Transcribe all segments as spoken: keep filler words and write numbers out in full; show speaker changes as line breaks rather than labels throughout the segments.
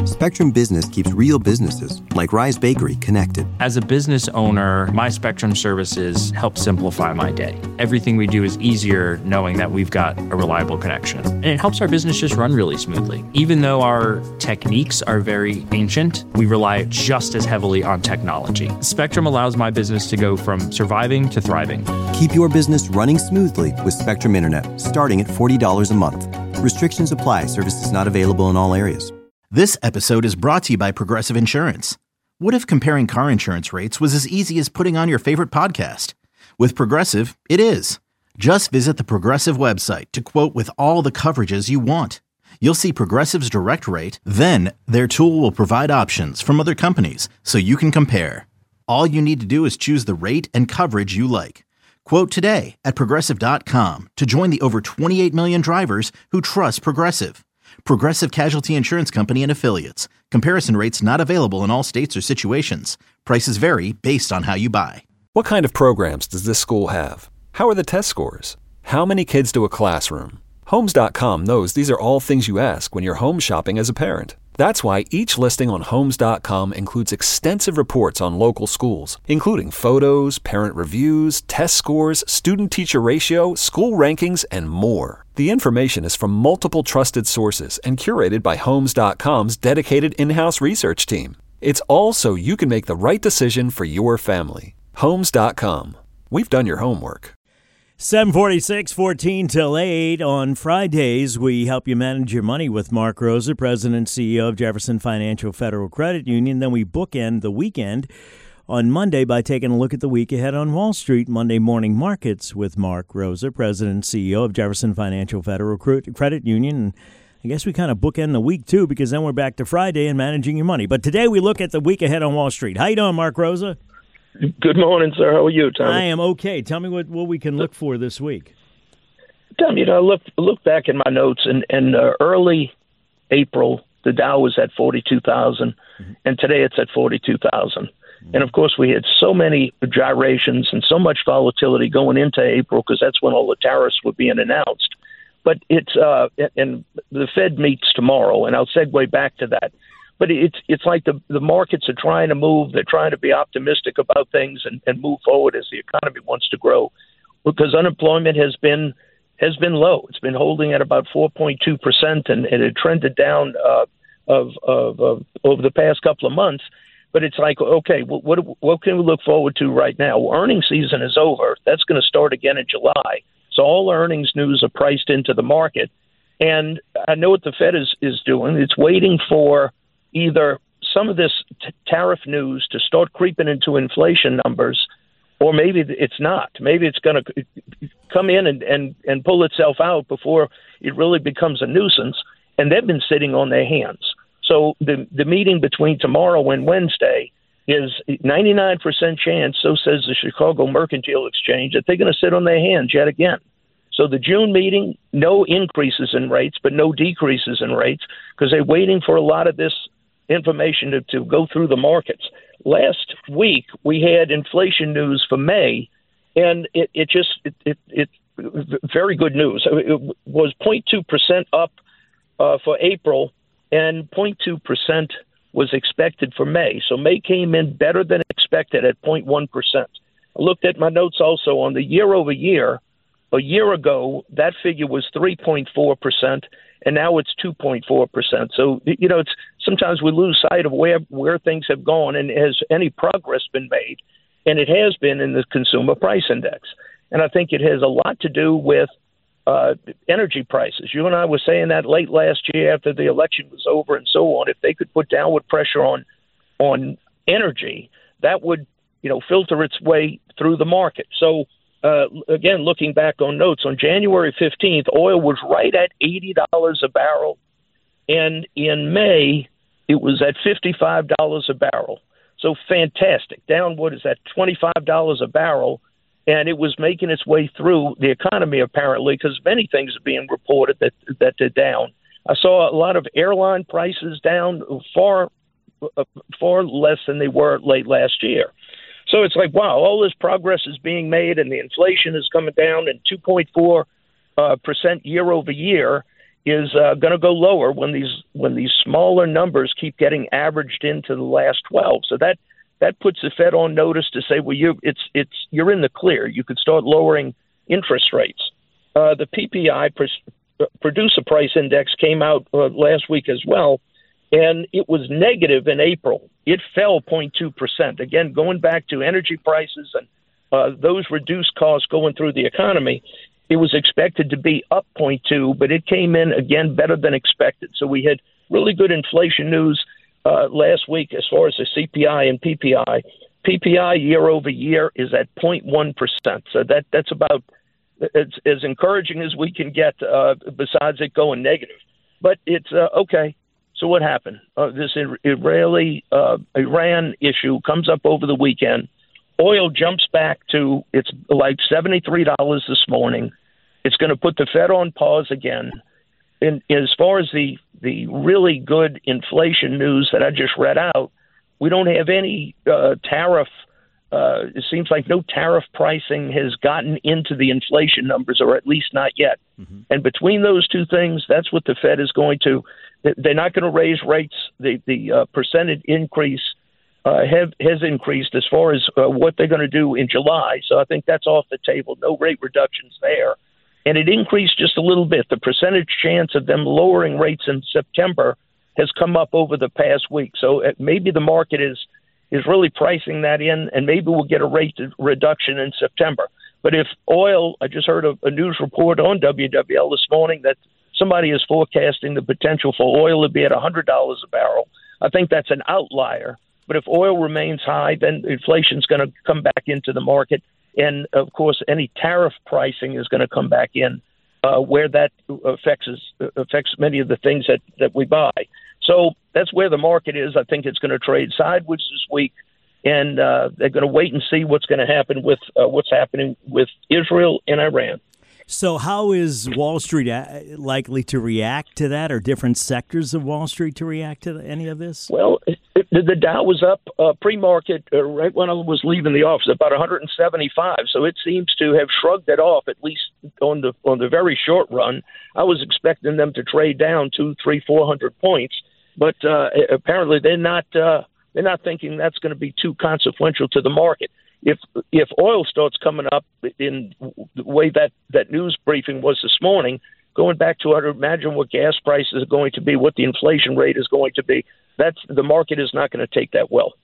Spectrum Business keeps real businesses, like Rise Bakery, connected.
As a business owner, my Spectrum services help simplify my day. Everything we do is easier knowing that we've got a reliable connection. And it helps our business just run really smoothly. Even though our techniques are very ancient, we rely just as heavily on technology. Spectrum allows my business to go from surviving to thriving.
Keep your business running smoothly with Spectrum Internet, starting at forty dollars a month. Restrictions apply. Services not available in all areas.
This episode is brought to you by Progressive Insurance. What if comparing car insurance rates was as easy as putting on your favorite podcast? With Progressive, it is. Just visit the Progressive website to quote with all the coverages you want. You'll see Progressive's direct rate, then their tool will provide options from other companies so you can compare. All you need to do is choose the rate and coverage you like. Quote today at Progressive dot com to join the over twenty-eight million drivers who trust Progressive. Progressive Casualty Insurance Company and Affiliates. Comparison rates not available in all states or situations. Prices vary based on how you buy.
What kind of programs does this school have? How are the test scores? How many kids do a classroom? Homes dot com knows these are all things you ask when you're home shopping as a parent. That's why each listing on Homes dot com includes extensive reports on local schools, including photos, parent reviews, test scores, student-teacher ratio, school rankings, and more. The information is from multiple trusted sources and curated by Homes dot com's dedicated in-house research team. It's all so you can make the right decision for your family. Homes dot com. We've done your homework.
seven forty-six, fourteen till eight. On Fridays, we help you manage your money with Mark Rosa, President and C E O of Jefferson Financial Federal Credit Union. Then we bookend the weekend on Monday by taking a look at the week ahead on Wall Street. Monday Morning Markets with Mark Rosa, President and C E O of Jefferson Financial Federal Credit Union. And I guess we kind of bookend the week, too, because then we're back to Friday and managing your money. But today we look at the week ahead on Wall Street. How you doing, Mark Rosa?
Good morning, sir. How are you, Tommy?
I am okay. Tell me what, what we can look for this week.
Tommy, you know, I look, look back in my notes, and in uh, early April, the Dow was at forty-two thousand, mm-hmm. and today it's at forty-two thousand. Mm-hmm. And, of course, we had so many gyrations and so much volatility going into April because that's when all the tariffs were being announced. But it's uh, – and the Fed meets tomorrow, and I'll segue back to that. But it's it's like the, the markets are trying to move. They're trying to be optimistic about things and, and move forward as the economy wants to grow, because unemployment has been has been low. It's been holding at about four point two percent, and, and it trended down uh, of, of, of over the past couple of months. But it's like, okay, what what, what can we look forward to right now? Well, earnings season is over. That's going to start again in July. So all earnings news are priced into the market. And I know what the Fed is, is doing. It's waiting for either some of this t- tariff news to start creeping into inflation numbers, or maybe it's not. Maybe it's going to come in and, and, and pull itself out before it really becomes a nuisance. And they've been sitting on their hands. So the the meeting between tomorrow and Wednesday is ninety-nine percent chance, so says the Chicago Mercantile Exchange, that they're going to sit on their hands yet again. So the June meeting, no increases in rates, but no decreases in rates, because they're waiting for a lot of this information to, to go through the markets. Last week, we had inflation news for May, and it, it just, it, it, it very good news. It was zero point two percent up uh, for April, and zero point two percent was expected for May. So May came in better than expected at zero point one percent. I looked at my notes also on the year over year. A year ago, that figure was three point four percent, and now it's two point four percent. So, you know, it's sometimes we lose sight of where, where things have gone and has any progress been made, and it has been in the Consumer Price Index. And I think it has a lot to do with uh, energy prices. You and I were saying that late last year after the election was over and so on. If they could put downward pressure on on energy, that would, you know, filter its way through the market. So, Uh, again, looking back on notes, on January fifteenth, oil was right at eighty dollars a barrel. And in May, it was at fifty-five dollars a barrel. So fantastic. Down, what is that, twenty-five dollars a barrel. And it was making its way through the economy, apparently, because many things are being reported that, that they're down. I saw a lot of airline prices down far, uh, far less than they were late last year. So it's like, wow, all this progress is being made, and the inflation is coming down and two point four uh, percent year over year. is uh, going to go lower when these when these smaller numbers keep getting averaged into the last twelve. So that that puts the Fed on notice to say, well, you it's it's you're in the clear. You could start lowering interest rates. Uh, the P P I, Producer Price Index, came out uh, last week as well, and it was negative in April. It fell zero point two percent. Again, going back to energy prices and uh, those reduced costs going through the economy, it was expected to be up zero point two, but it came in, again, better than expected. So we had really good inflation news uh, last week as far as the C P I and P P I. P P I year over year is at zero point one percent. So that that's about as, as encouraging as we can get uh, besides it going negative. But it's uh, okay. So what happened? Uh, this Israeli uh, Iran issue comes up over the weekend. Oil jumps back to, it's like seventy-three dollars this morning. It's going to put the Fed on pause again. And as far as the, the really good inflation news that I just read out, we don't have any uh, tariff. Uh, it seems like no tariff pricing has gotten into the inflation numbers, or at least not yet. Mm-hmm. And between those two things, that's what the Fed is going to, they're not going to raise rates. The, the uh, percentage increase Uh, have, has increased as far as uh, what they're going to do in July. So I think that's off the table. No rate reductions there. And it increased just a little bit. The percentage chance of them lowering rates in September has come up over the past week. So uh, maybe the market is is really pricing that in, and maybe we'll get a rate reduction in September. But if oil, I just heard a, a news report on W W L this morning that somebody is forecasting the potential for oil to be at one hundred dollars a barrel. I think that's an outlier. But if oil remains high, then inflation is going to come back into the market. And, of course, any tariff pricing is going to come back in uh, where that affects affects many of the things that, that we buy. So that's where the market is. I think it's going to trade sideways this week. And uh, they're going to wait and see what's going to happen with uh, what's happening with Israel and Iran.
So how is Wall Street likely to react to that, or different sectors of Wall Street to react to any of this?
Well, it, it, the Dow was up uh, pre-market uh, right when I was leaving the office, about one hundred seventy-five. So it seems to have shrugged it off, at least on the on the very short run. I was expecting them to trade down two, three, four hundred points, but uh, apparently they're not. Uh, they're not thinking that's going to be too consequential to the market. If if oil starts coming up in the way that, that news briefing was this morning, going back to, I'd imagine what gas prices are going to be, what the inflation rate is going to be, that's the market is not going to take that well.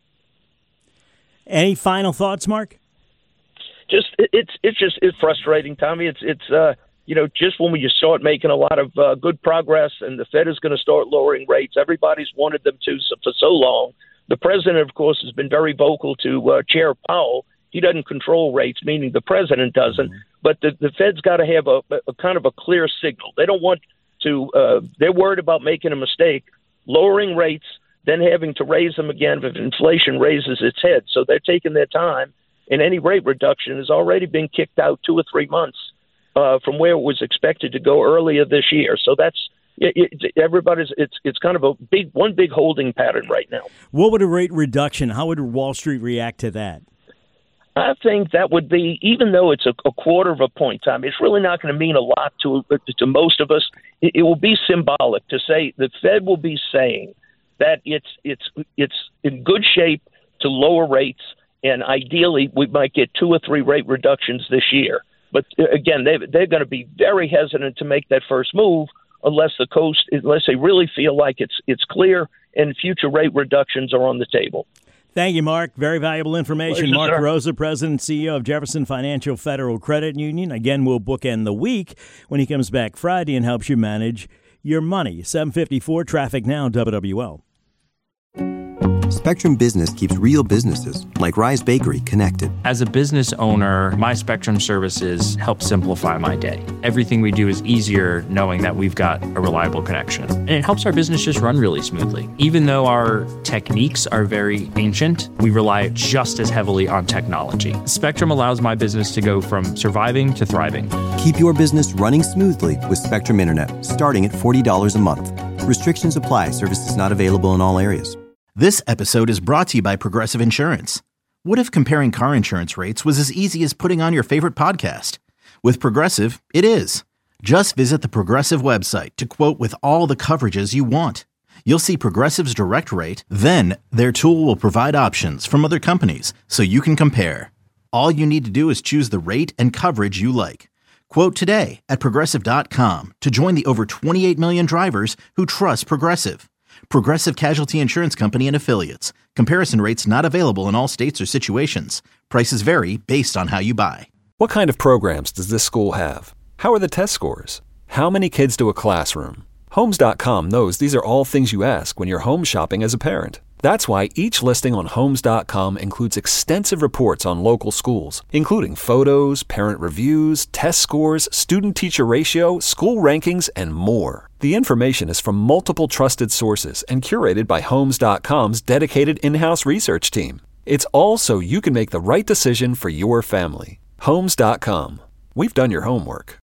Any final thoughts, Mark?
Just it's it's just it's frustrating, Tommy. It's it's uh you know just when we start making a lot of uh, good progress, and the Fed is going to start lowering rates. Everybody's wanted them to so, for so long. The president, of course, has been very vocal to uh, Chair Powell. He doesn't control rates, meaning the president doesn't. Mm-hmm. But the, the Fed's got to have a, a kind of a clear signal. They don't want to uh, – they're worried about making a mistake, lowering rates, then having to raise them again if inflation raises its head. So they're taking their time, and any rate reduction has already been kicked out two or three months uh, from where it was expected to go earlier this year. So that's – It, it, everybody's it's it's kind of a big one big holding pattern right now.
What would a rate reduction? How would Wall Street react to that?
I think that would be, even though it's a, a quarter of a point, Tom, it's really not going to mean a lot to to most of us. It, it will be symbolic to say the Fed will be saying that it's it's it's in good shape to lower rates, and ideally we might get two or three rate reductions this year. But again, they they're going to be very hesitant to make that first move. Unless the coast, unless they really feel like it's it's clear and future rate reductions are on the table.
Thank you, Mark. Very valuable information.
Pleasure,
Mark
sir.
Rosa, President and C E O of Jefferson Financial Federal Credit Union. Again, we'll bookend the week when he comes back Friday and helps you manage your money. seven fifty-four traffic now, W W L.
Spectrum Business keeps real businesses, like Rise Bakery, connected.
As a business owner, my Spectrum services help simplify my day. Everything we do is easier knowing that we've got a reliable connection. And it helps our business just run really smoothly. Even though our techniques are very ancient, we rely just as heavily on technology. Spectrum allows my business to go from surviving to thriving.
Keep your business running smoothly with Spectrum Internet, starting at forty dollars a month. Restrictions apply. Services not available in all areas.
This episode is brought to you by Progressive Insurance. What if comparing car insurance rates was as easy as putting on your favorite podcast? With Progressive, it is. Just visit the Progressive website to quote with all the coverages you want. You'll see Progressive's direct rate, then their tool will provide options from other companies so you can compare. All you need to do is choose the rate and coverage you like. Quote today at Progressive dot com to join the over twenty-eight million drivers who trust Progressive. Progressive Casualty Insurance Company and Affiliates. Comparison rates not available in all states or situations. Prices vary based on how you buy.
What kind of programs does this school have? How are the test scores? How many kids do a classroom? Homes dot com knows these are all things you ask when you're home shopping as a parent. That's why each listing on Homes dot com includes extensive reports on local schools, including photos, parent reviews, test scores, student-teacher ratio, school rankings, and more. The information is from multiple trusted sources and curated by Homes dot com's dedicated in-house research team. It's all so you can make the right decision for your family. Homes dot com. We've done your homework.